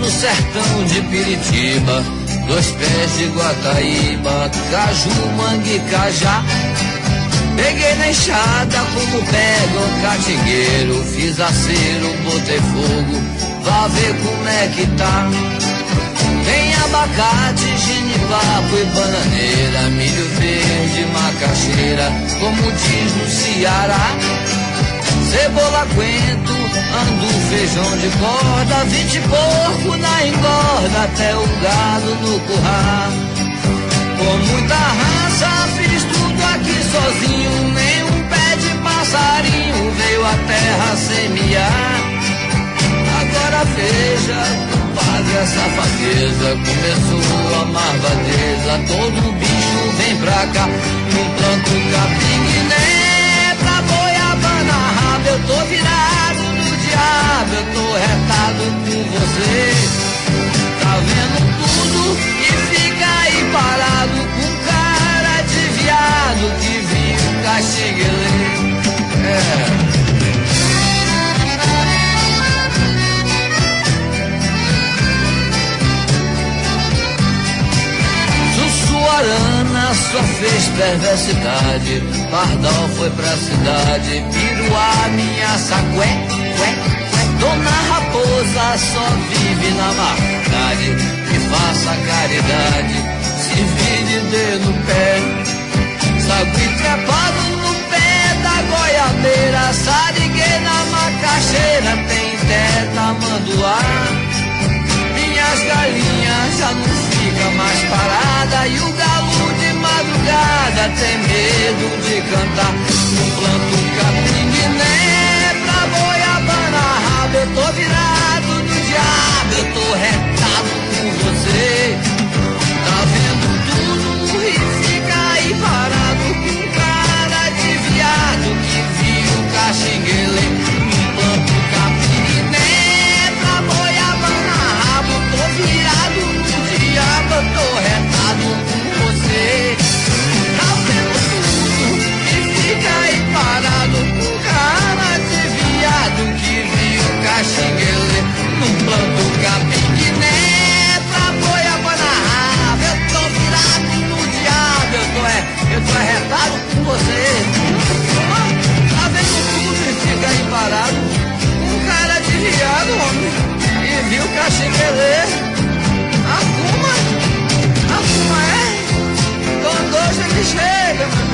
no sertão de Piritiba, 2 pés de Guataíba, caju, mangue, cajá. Peguei na enxada como pega o catingueiro, fiz acero, botei fogo, vá ver como é que tá. Tem abacate, genipapo e bananeira, milho verde, macaxeira, como diz no Ceará. Cebola, coentro, andu, feijão de corda, 20 porco na engorda, até o gado no curral. Com muita raça fiz tudo aqui sozinho, nem um pé de passarinho veio a terra semear. Agora veja, compadre, essa safadeza começou a marvadeza. Todo bicho vem pra cá, não planto capim nem pra goiabana rabo. Eu tô virado no diabo, eu tô retado com você. Tá vendo tudo e fica aí parado com cara de viado que viu caxinguele. Sussuarana só fez perversidade, Pardal foi pra cidade, Piruá minha sacué, Dona Raposa só vive na maldade, me faça caridade, se vire de no pé, sagui trepado no pé da goiabeira, sariguei na macaxeira, tem teta manduá. Minhas galinhas já não fica mais parada e o galo de madrugada tem medo de cantar. Não planto capim nem pra goiabana rabo. Eu tô virado no diabo, eu tô retado com você. Tá vendo tudo e fica aí parado com cara de viado que viu caxinguele. Não planto capim nem pra goiabana rabo. Tô virado no diabo, eu tô retado com você. Tá vendo tudo e fica aí parado com cara de viado que viu caxinguele. Não planto capim que nem pra goiabana rabo. Eu tô virado no diabo, eu tô retado com você. Tá vendo tudo e fica aí parado com cara de viado, homem, e viu caxinguele. Arruma é? Quando hoje ele chega,